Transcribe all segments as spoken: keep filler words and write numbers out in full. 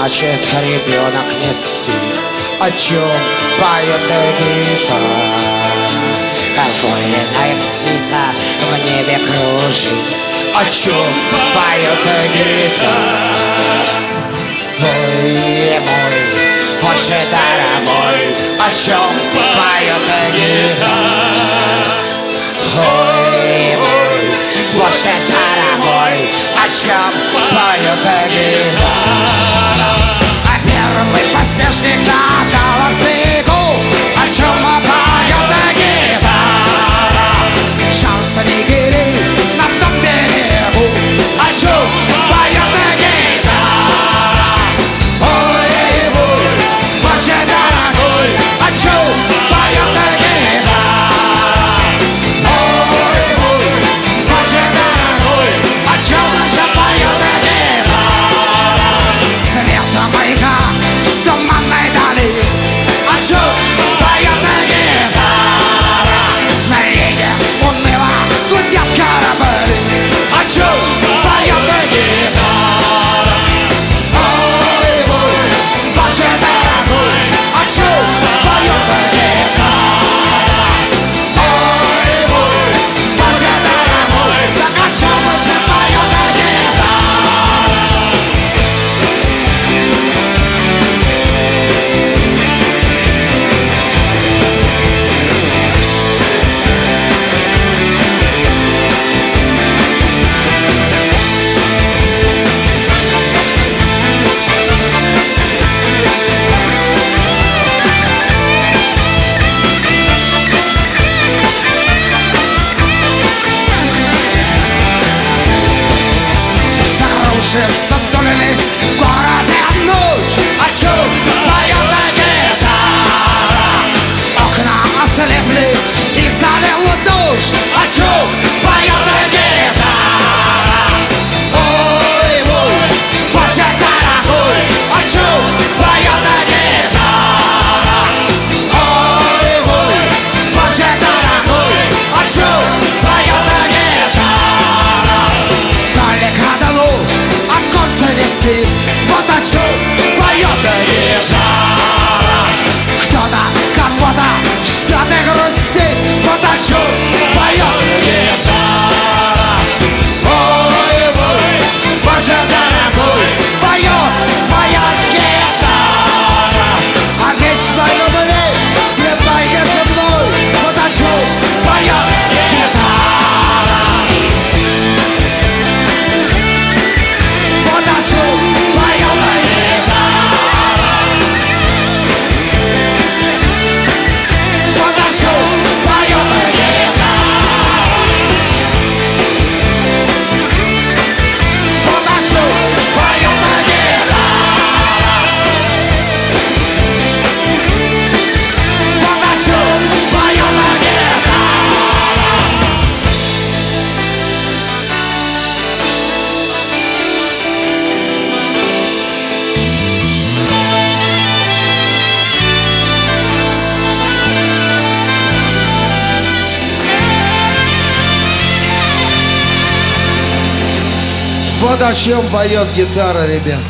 Плачет ребенок, не спит. О чем поет гитара? Военная птица в небе кружит. О чем поет гитара? Ой, мой, Боже дорогой, о чем поет гитара? Ой, мой, Боже дорогой, о чем поет гитара? А первый подснежник на талом снегу, о чем поет гитара? Шал снегири на том берегу, о чем поет гитара? Ой, мой, Боже дорогой, о чем поет гитара? Ой, мой, Боже дорогой, о чем же поет гитара? Света маяка в туманной дали, о чем поет гитара? На реке уныло гудят корабли, о чем поет гитара? Ой, мой, Боже дорогой, о чем поет гитара? Ой, мой, Боже дорогой, так о чем же поет гитара? Закружится вдоль лес в городе ночь, о чем поет гитара? Окна ослепли, их залил дождь, о чем поет гитара? Ой, мой, Боже дорогой, о чем поет гитара? Ой, мой, Боже дорогой, о чем поет гитара? Далеко дало оконце не спит, вот о чем поет гитара. Кто-то кого-то ждет и грустит, вот о чем поет гитара. Ой, мой, Боже дорогой, поет моя гитара. О вечной любви слепой неземной, вот о чем поет гитара. Вот о чем поет гитара. Вот о чем поет гитара. Вот о чем поет гитара. Вот о чем поет гитара. Вот о чем поет гитара, ребят.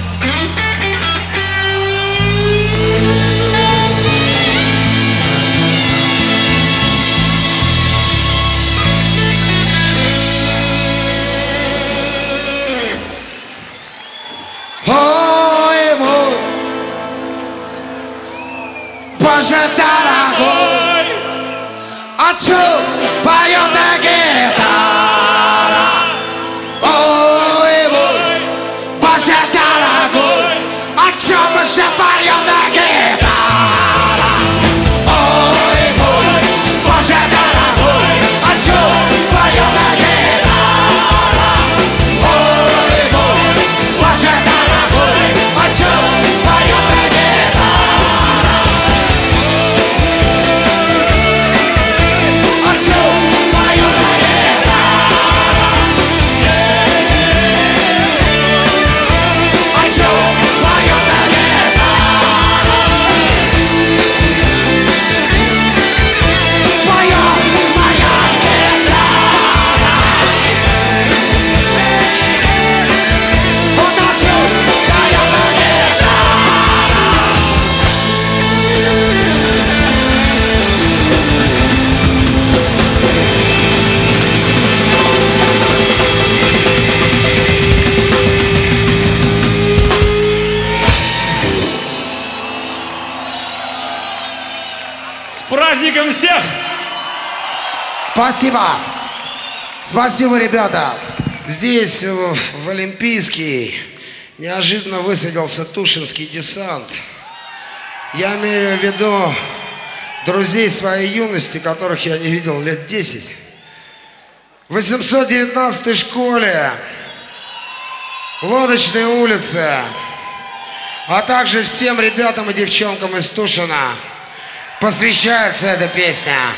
Ой, мой, Боже дорогой, о чем поет гитара? Ой, мой, Боже дорогой, о чем же поет гитара? Ой, мой, Боже дорогой, о чем поет гитара? Ой, мой, Боже дорогой, о чем поет гитара? О чем поет гитара? О чем поет гитара? праздником всех! Спасибо. Спасибо, ребята. Здесь, в, в Олимпийский, неожиданно высадился Тушинский десант. Я имею в виду друзей своей юности, которых я не видел лет десять. В восемьсот девятнадцатой школе, Лодочной улице, а также всем ребятам и девчонкам из Тушина посвящается эта песня.